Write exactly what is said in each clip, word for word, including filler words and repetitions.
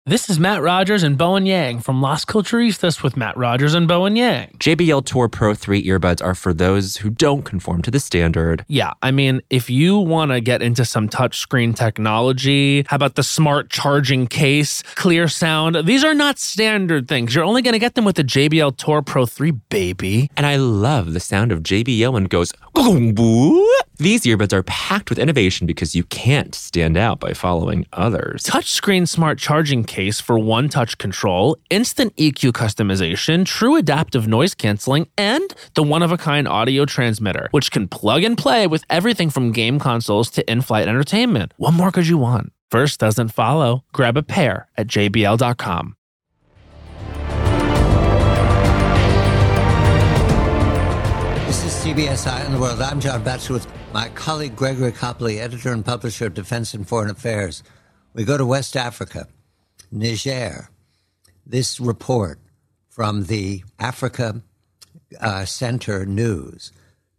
This is Matt Rogers and Bowen Yang from Las Culturistas with Matt Rogers and Bowen Yang. J B L Tour Pro three earbuds are for those who don't conform to the standard. Yeah, I mean, if you want to get into some touchscreen technology, how about the smart charging case, clear sound? These are not standard things. You're only going to get them with the J B L Tour Pro three, baby. And I love the sound of J B L when it goes, boom. These earbuds are packed with innovation because you can't stand out by following others. Touchscreen smart charging case for one-touch control, instant E Q customization, true adaptive noise canceling, and the one-of-a-kind audio transmitter, which can plug and play with everything from game consoles to in-flight entertainment. What more could you want? First doesn't follow. Grab a pair at j b l dot com. This is C B S Eye on the World. I'm John Batchelor with my colleague Gregory Copley, editor and publisher of Defense and Foreign Affairs. We go to West Africa, Niger. This report from the Africa uh, Center News.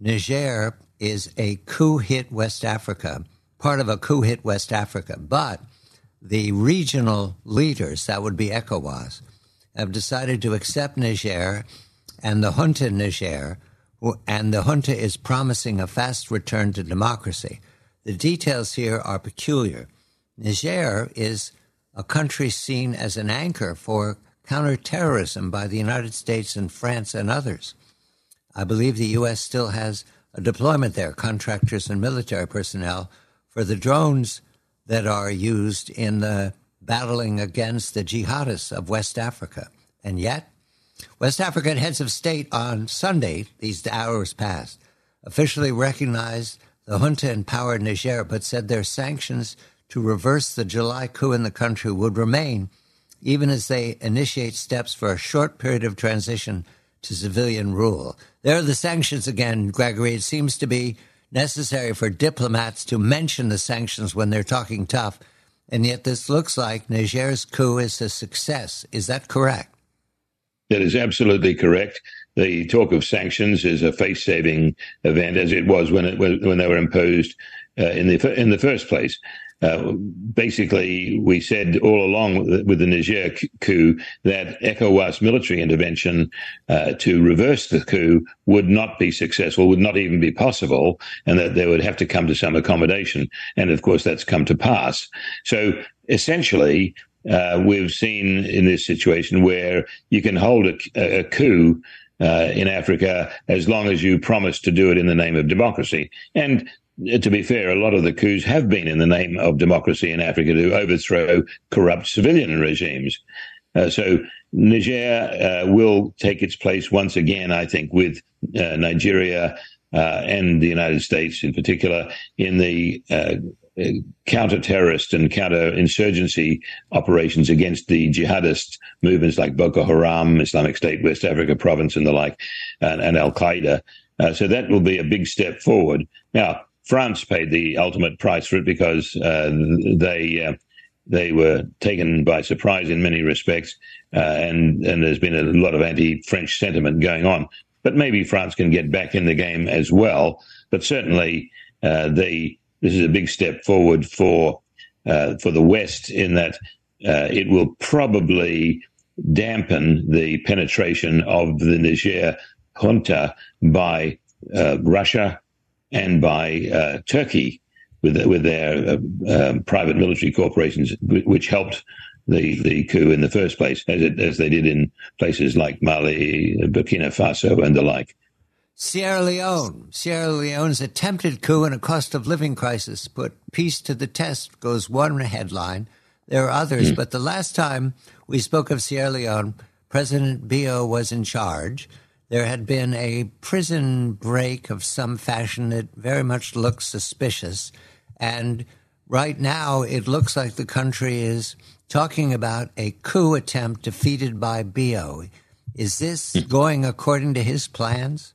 Niger is a coup-hit West Africa, part of a coup-hit West Africa, but the regional leaders, that would be ECOWAS, have decided to accept Niger and the junta in Niger, and the junta is promising a fast return to democracy. The details here are peculiar. Niger is a country seen as an anchor for counterterrorism by the United States and France and others. I believe the U S still has a deployment there, contractors and military personnel, for the drones that are used in the battling against the jihadists of West Africa. And yet, West African heads of state on Sunday, these hours past, officially recognized the junta in power in Niger, but said their sanctions to reverse the July coup in the country would remain, even as they initiate steps for a short period of transition to civilian rule. There are the sanctions again, Gregory. It seems to be necessary for diplomats to mention the sanctions when they're talking tough, and yet this looks like Niger's coup is a success. Is that correct? That is absolutely correct. The talk of sanctions is a face-saving event, as it was when it, when they were imposed uh, in the in the first place. Uh, basically, we said all along with, with the Niger coup that ECOWAS military intervention uh, to reverse the coup would not be successful, would not even be possible, and that they would have to come to some accommodation. And of course, that's come to pass. So essentially, Uh, we've seen in this situation where you can hold a, a coup uh, in Africa as long as you promise to do it in the name of democracy. And uh, to be fair, a lot of the coups have been in the name of democracy in Africa to overthrow corrupt civilian regimes. Uh, so Niger uh, will take its place once again, I think, with uh, Nigeria uh, and the United States in particular in the uh, counter-terrorist and counter-insurgency operations against the jihadist movements like Boko Haram, Islamic State, West Africa Province, and the like, and, and Al-Qaeda. Uh, so that will be a big step forward. Now, France paid the ultimate price for it because uh, they uh, they were taken by surprise in many respects, uh, and, and there's been a lot of anti-French sentiment going on. But maybe France can get back in the game as well. But certainly, uh, they This is a big step forward for uh, for the West in that uh, it will probably dampen the penetration of the Niger junta by uh, Russia and by uh, Turkey with with their uh, um, private military corporations, which helped the, the coup in the first place, as it, as they did in places like Mali, Burkina Faso, and the like. Sierra Leone. Sierra Leone's attempted coup and a cost of living crisis put peace to the test, goes one headline. There are others, mm. but the last time we spoke of Sierra Leone, President Bio was in charge. There had been a prison break of some fashion that very much looks suspicious. And right now it looks like the country is talking about a coup attempt defeated by Bio. Is this mm. going according to his plans?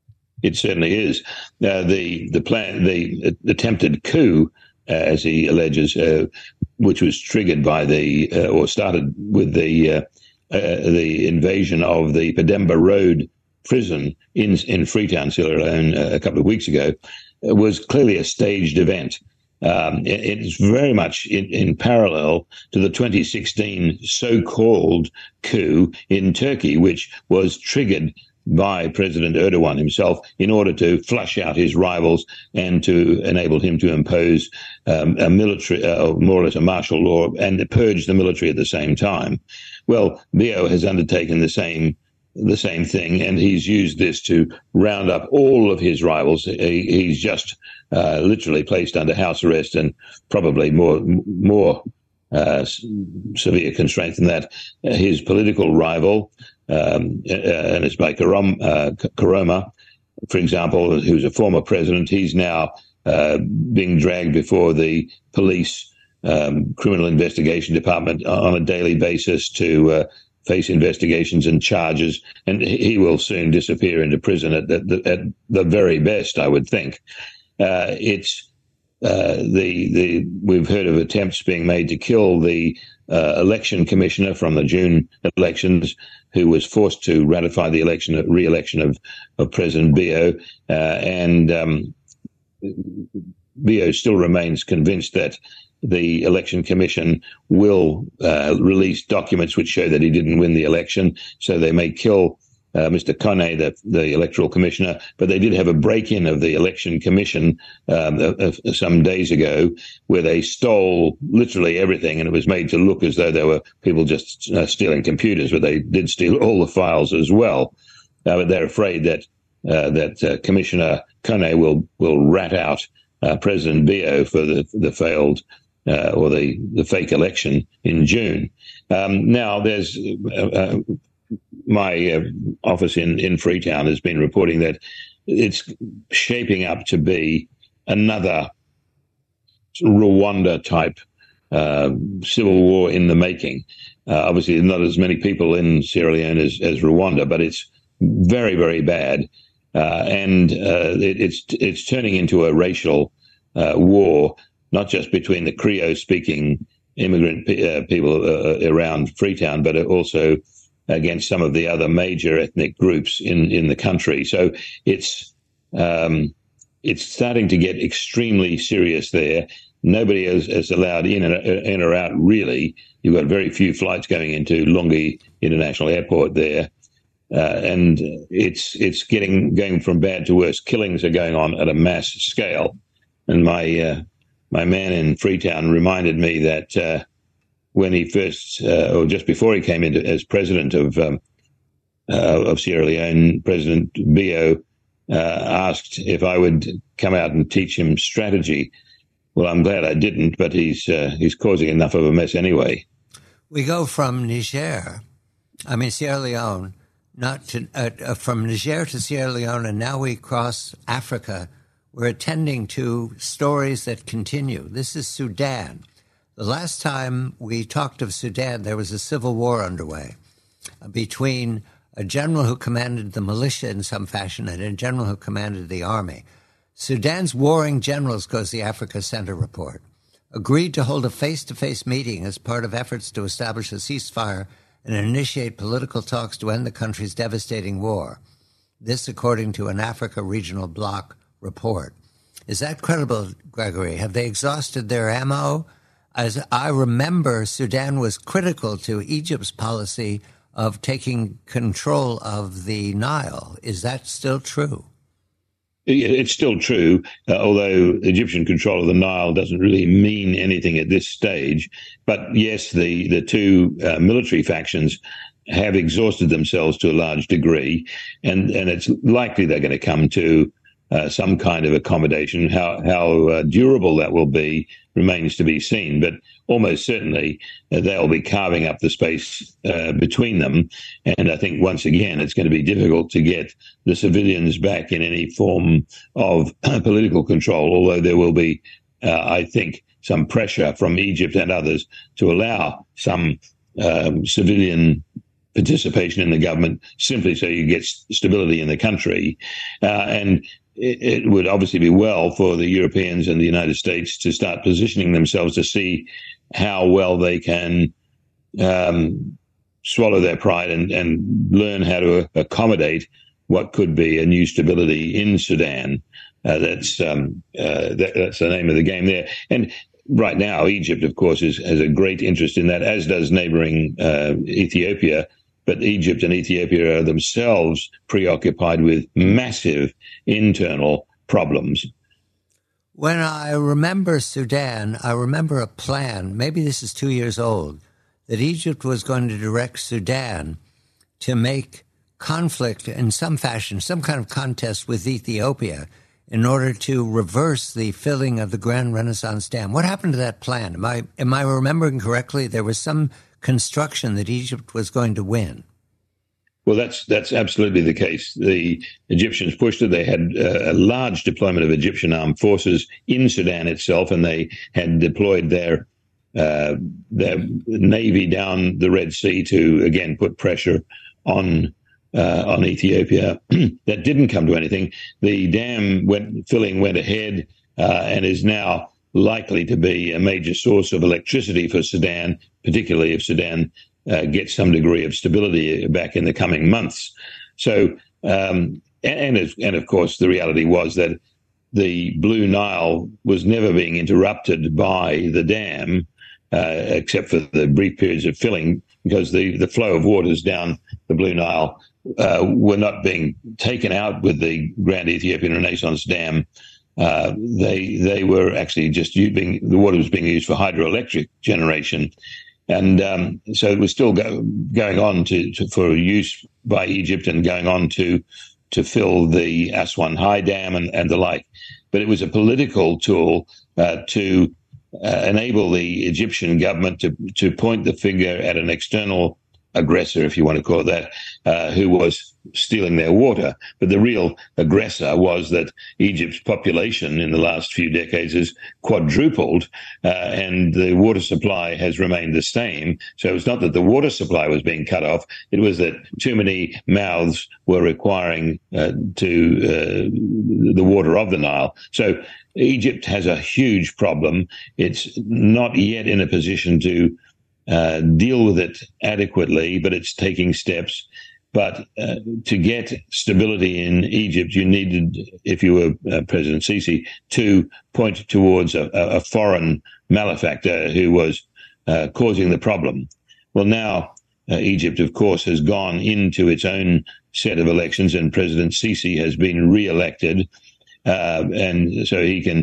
It certainly is. Uh, the the plan, the attempted coup, uh, as he alleges, uh, which was triggered by the uh, or started with the uh, uh, the invasion of the Pademba Road prison in in Freetown, Sierra Leone, uh, a couple of weeks ago, uh, was clearly a staged event. Um, it, it's very much in, in parallel to the twenty sixteen so-called coup in Turkey, which was triggered by President Erdogan himself in order to flush out his rivals and to enable him to impose um, a military, uh, more or less a martial law, and purge the military at the same time. Well, Biyo has undertaken the same the same thing, and he's used this to round up all of his rivals. He, he's just uh, literally placed under house arrest and probably more more uh, severe constraint than that. Uh, his political rival, um, uh, and it's by Karom, uh, Karoma, for example, who's a former president, he's now uh, being dragged before the police um, criminal investigation department on a daily basis to uh, face investigations and charges, and he will soon disappear into prison at the, at the very best, I would think. Uh, it's uh, the the we've heard of attempts being made to kill the uh, election commissioner from the June elections, who was forced to ratify the election, re-election of, of President Biyo, uh, and um, Biyo still remains convinced that the election commission will uh, release documents which show that he didn't win the election. So they may kill uh, Mister Kone, the, the electoral commissioner, but they did have a break-in of the election commission um, uh, uh, some days ago where they stole literally everything, and it was made to look as though there were people just uh, stealing computers, but they did steal all the files as well. Uh, but they're afraid that uh, that uh, Commissioner Kone will will rat out uh, President Biyo for the the failed Uh, or the, the fake election in June. Um, now, there's uh, uh, my uh, office in, in Freetown has been reporting that it's shaping up to be another Rwanda-type uh, civil war in the making. Uh, obviously, not as many people in Sierra Leone as, as Rwanda, but it's very, very bad. Uh, and uh, it, it's it's turning into a racial uh, war, not just between the Creole-speaking immigrant uh, people uh, around Freetown, but also against some of the other major ethnic groups in, in the country. So it's um, it's starting to get extremely serious there. Nobody is, is allowed in, and, in or out, really. You've got very few flights going into Lungi International Airport there. Uh, and it's it's getting going from bad to worse. Killings are going on at a mass scale. And my... Uh, My man in Freetown reminded me that uh, when he first, uh, or just before he came into as president of um, uh, of Sierra Leone, President Biyo uh, asked if I would come out and teach him strategy. Well, I'm glad I didn't, but he's uh, he's causing enough of a mess anyway. We go from Niger, I mean Sierra Leone, not to uh, from Niger to Sierra Leone, and now we cross Africa. We're attending to stories that continue. This is Sudan. The last time we talked of Sudan, there was a civil war underway between a general who commanded the militia in some fashion and a general who commanded the army. Sudan's warring generals, goes the Africa Center report, agreed to hold a face-to-face meeting as part of efforts to establish a ceasefire and initiate political talks to end the country's devastating war. This, according to an Africa Regional Bloc report. Is that credible, Gregory? Have they exhausted their ammo? As I remember, Sudan was critical to Egypt's policy of taking control of the Nile. Is that still true? It's still true, uh, although Egyptian control of the Nile doesn't really mean anything at this stage. But yes, the, the two uh, military factions have exhausted themselves to a large degree, and, and it's likely they're going to come to Uh, some kind of accommodation. How how uh, durable that will be remains to be seen, but almost certainly uh, they'll be carving up the space uh, between them. And I think once again it's going to be difficult to get the civilians back in any form of political control, although there will be, uh, I think, some pressure from Egypt and others to allow some um, civilian participation in the government, simply so you get stability in the country. Uh, and it would obviously be well for the Europeans and the United States to start positioning themselves to see how well they can um, swallow their pride and, and learn how to accommodate what could be a new stability in Sudan. Uh, that's um, uh, that, that's the name of the game there. And right now, Egypt, of course, is, has a great interest in that, as does neighboring uh, Ethiopia. But Egypt and Ethiopia are themselves preoccupied with massive internal problems. When I remember Sudan, I remember a plan, maybe this is two years old, that Egypt was going to direct Sudan to make conflict in some fashion, some kind of contest with Ethiopia in order to reverse the filling of the Grand Renaissance Dam. What happened to that plan? Am I, am I remembering correctly? There was some construction that Egypt was going to win. Well, that's that's absolutely the case. The Egyptians pushed it. They had uh, a large deployment of Egyptian armed forces in Sudan itself, and they had deployed their uh, their navy down the Red Sea to again put pressure on uh, on Ethiopia. That didn't come to anything. The dam went filling went ahead uh, and is now likely to be a major source of electricity for Sudan, particularly if Sudan uh, gets some degree of stability back in the coming months. So, um, and, and, and of course, the reality was that the Blue Nile was never being interrupted by the dam, uh, except for the brief periods of filling, because the, the flow of waters down the Blue Nile uh, were not being taken out with the Grand Ethiopian Renaissance Dam. Uh, they they were actually just using, the water was being used for hydroelectric generation. And um, so it was still go, going on to, to for use by Egypt and going on to to fill the Aswan High Dam and, and the like. But it was a political tool uh, to uh, enable the Egyptian government to, to point the finger at an external aggressor, if you want to call it that, uh, who was stealing their water. But the real aggressor was that Egypt's population in the last few decades has quadrupled, uh, and the water supply has remained the same. So it's not that the water supply was being cut off, it was that too many mouths were requiring uh, to uh, the water of the Nile. So Egypt has a huge problem. It's not yet in a position to Uh, deal with it adequately, but it's taking steps. But uh, to get stability in Egypt, you needed, if you were uh, President Sisi, to point towards a, a foreign malefactor who was uh, causing the problem. Well, now uh, Egypt, of course, has gone into its own set of elections, and President Sisi has been re-elected, uh, and so he can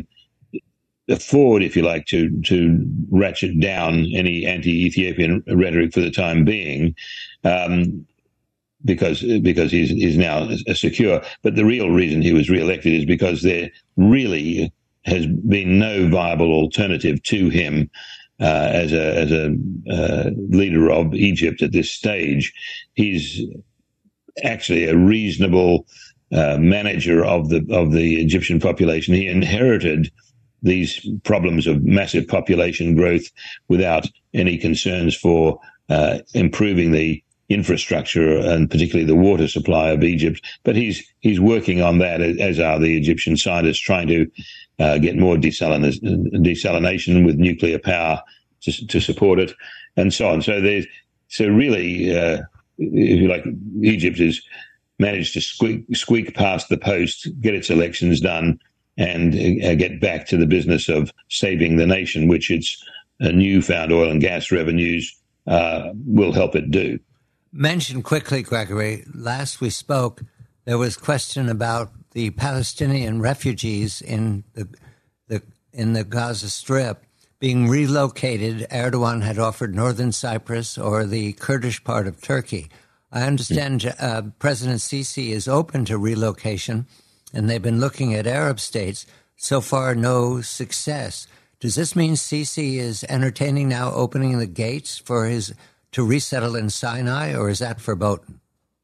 afford, if you like, to to ratchet down any anti-Ethiopian rhetoric for the time being, um, because because he's he's now secure. But the real reason he was re-elected is because there really has been no viable alternative to him uh, as a as a uh, leader of Egypt at this stage. He's actually a reasonable uh, manager of the of the Egyptian population. He inherited these problems of massive population growth without any concerns for uh, improving the infrastructure and particularly the water supply of Egypt. But he's he's working on that, as are the Egyptian scientists, trying to uh, get more desalination with nuclear power to, to support it, and so on. So there's so really, uh, if you like, Egypt has managed to squeak, squeak past the post, get its elections done, and uh, get back to the business of saving the nation, which its uh, newfound oil and gas revenues uh, will help it do. Mention quickly, Gregory, last we spoke, there was question about the Palestinian refugees in the, the in the Gaza Strip being relocated. Erdogan had offered northern Cyprus or the Kurdish part of Turkey. I understand uh, President Sisi is open to relocation, and they've been looking at Arab states. So far, no success. Does this mean Sisi is entertaining now opening the gates for his to resettle in Sinai, or is that verboten?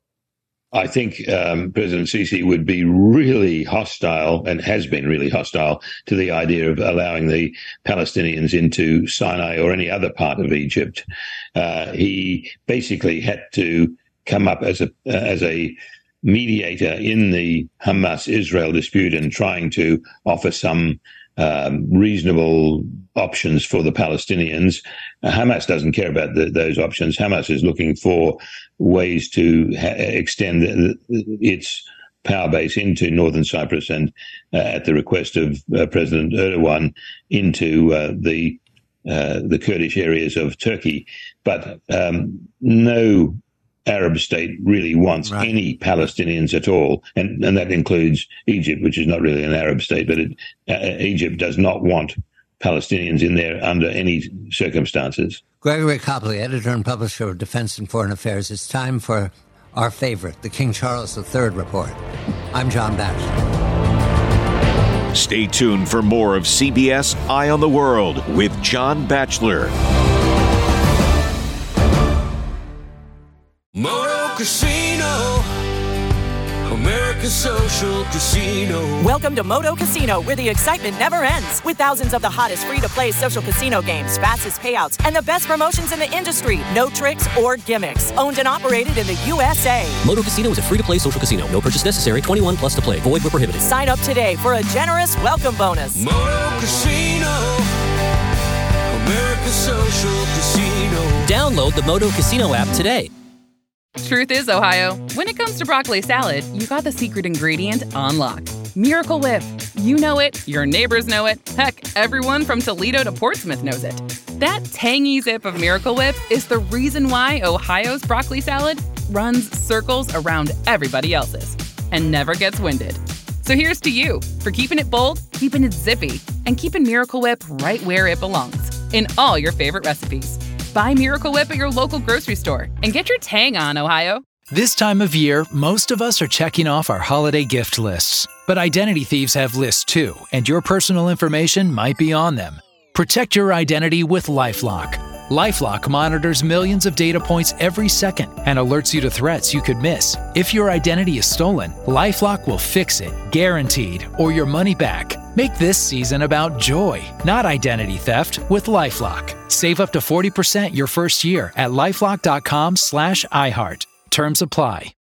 I think um, President Sisi would be really hostile, and has been really hostile, to the idea of allowing the Palestinians into Sinai or any other part of Egypt. Uh, he basically had to come up as a uh, as a mediator in the Hamas-Israel dispute and trying to offer some um, reasonable options for the Palestinians. Uh, Hamas doesn't care about the, those options. Hamas is looking for ways to ha- extend the, its power base into northern Cyprus and, uh, at the request of uh, President Erdogan, into uh, the uh, the Kurdish areas of Turkey. But um, no Arab state really wants right. any Palestinians at all, and, and that includes Egypt, which is not really an Arab state, but it, uh, Egypt does not want Palestinians in there under any circumstances. Gregory Copley, editor and publisher of Defense and Foreign Affairs. It's time for our favorite, the King Charles the Third Report. I'm John Batchelor. Stay tuned for more of C B S Eye on the World with John Batchelor. Moto Casino, America's social casino. Welcome to Moto Casino, where the excitement never ends. With thousands of the hottest free-to-play social casino games, fastest payouts, and the best promotions in the industry. No tricks or gimmicks. Owned and operated in the U S A. Moto Casino is a free-to-play social casino. No purchase necessary. twenty-one plus to play. Void where prohibited. Sign up today for a generous welcome bonus. Moto Casino, America's social casino. Download the Moto Casino app today. Truth is, Ohio, when it comes to broccoli salad, you got the secret ingredient on lock. Miracle Whip. You know it, your neighbors know it, heck, everyone from Toledo to Portsmouth knows it. That tangy zip of Miracle Whip is the reason why Ohio's broccoli salad runs circles around everybody else's and never gets winded. So here's to you for keeping it bold, keeping it zippy, and keeping Miracle Whip right where it belongs, in all your favorite recipes. Buy Miracle Whip at your local grocery store and get your tang on, Ohio. This time of year, most of us are checking off our holiday gift lists. But identity thieves have lists too, and your personal information might be on them. Protect your identity with LifeLock. LifeLock monitors millions of data points every second and alerts you to threats you could miss. If your identity is stolen, LifeLock will fix it, guaranteed, or your money back. Make this season about joy, not identity theft, with LifeLock. Save up to forty percent your first year at LifeLock.com slash iHeart. Terms apply.